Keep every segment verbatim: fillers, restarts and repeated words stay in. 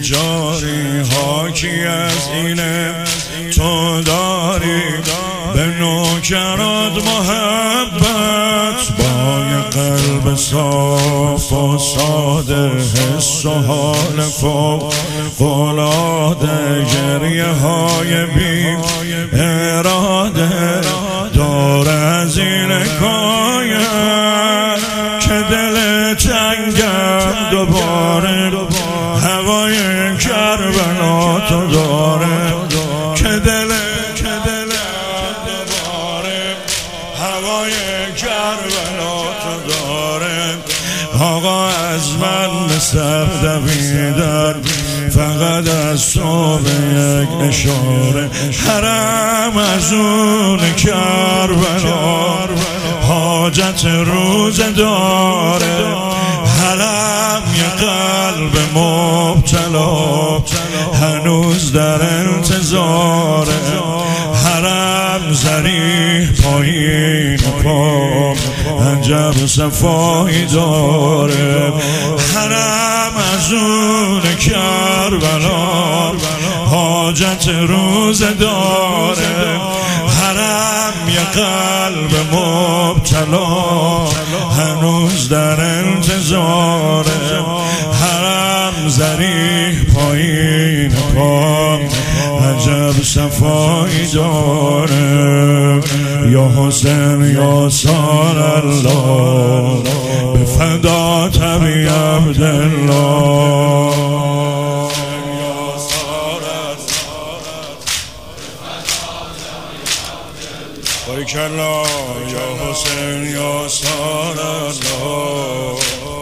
جاری حاکی از اینه تو داری به نوکرات محبت با یه قلب صاف و ساده حس و حال فوق العاده گریه های بی اراده دور از این کاید که دل تنگم دوباره هوای کربلا تو داره که دل هوای کربلا تو داره آقا از من به سر دویدن فقط از تو به یک اشاره حرم از اون کربلا حاجت روز داره حرم یه قلب مبتلا هنوز در انتظاره حرم زریح پایین پا عجب صفایی داره حرم از اون کربلا حاجت روز داره حرم یه قلب مبتلا هنوز در انتظاره حرم زریح پایین پا عجب صفایی داره یا حسین یا سار الله به فدا تبی عبدالله باریکالله یا حسین یا سار الله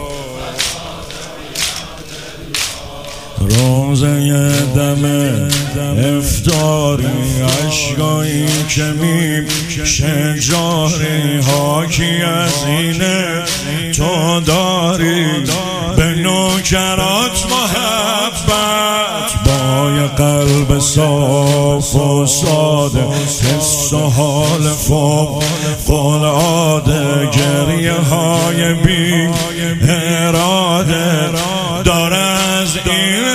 روزه دم افطاری عشقایی که میشه جاری حاکی از اینه تو داری به نوکرات محبت با یه قلب صاف و ساده حس و حال فوق العاده گریه های بی اراده داره از این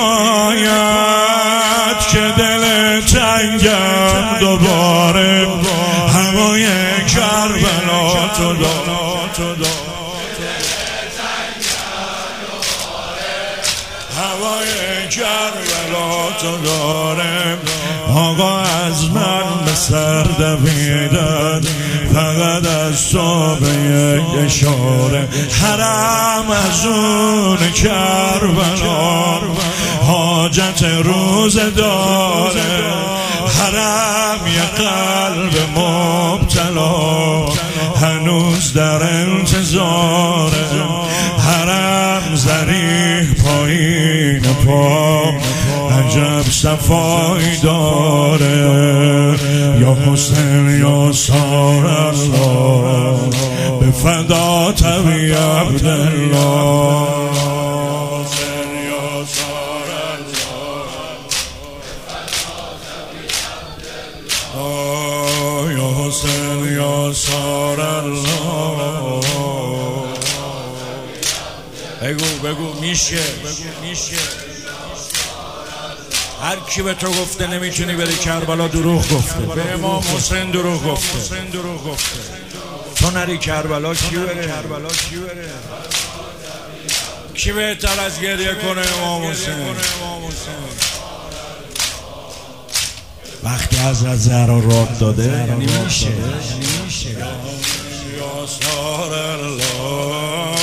حکایت که دل تنگم دوباره هوای کربلا تو داره هوای کربلا تو داره آقا از من به سر دویدن فقط از تو به یک اشاره حرم از اون کربلا حاجت روز داره حرم یه قلب مبتلا هنوز در انتظاره حرم زریح پایین پا عجب صفایی داره یا حسین یا سار الله به فدا تبی عبدالله یا حسین یا سار الله بگو بگو میشه میشه هر کی به تو گفته نمیتونی بری کربلا دروغ گفته به امام حسین دروغ گفته تو نری کربلا کی بره کربلا کی بره کی بهتر از گریه کنه امام حسین وقتی حضرت زهرا راد داده یعنی میشه یا سار الله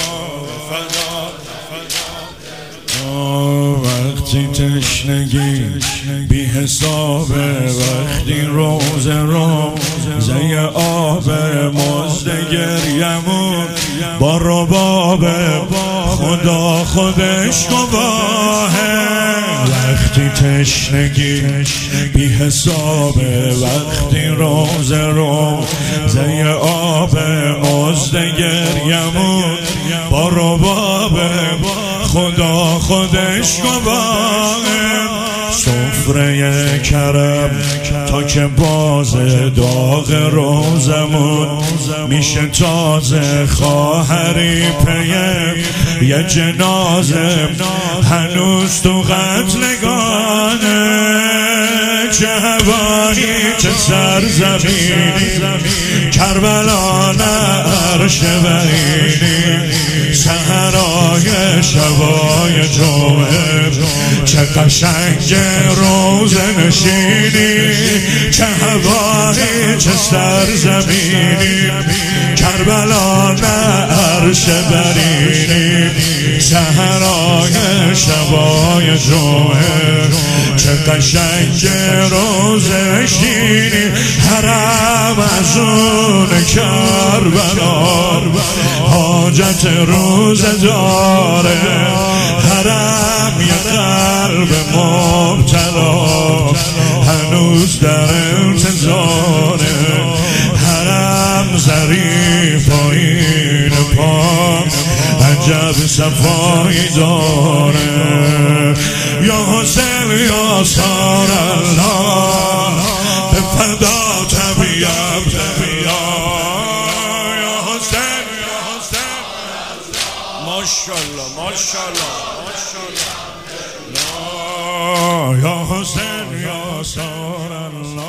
وقتی تشنگی بی حسابه وقتی روز روزه آب مزد گریمون با ربابه خدا خودش گواهه وقتی تشنگی بی حسابه وقتی روز روزه آب مزد گریمون با ربابه خدا خودش گواهه سفره کرم تا که باز داغ روزمون میشه تازه خواهری پیم یه جنازه هنوز تو قتلگانه چه هوایی چه سرزمینی کربلا نه عرش برینی سحرای شبای جمعه چه قشنگ روز نشینی چه هوایی چه سرزمینی کربلا نه عرش برینی سحرای شبای جمعه چه قشنگ روز نشینی حرم از اون کربلا حاجت روز داره حرم یه قلب مبتلا هنوز در انتظاره حرم ظریف و این پاک عجب صفایی داره یا حسین یا سار الله به فدا تبیم تبیم ماشاءالله ماشاءالله ماشاءالله یا حسین یا سار الله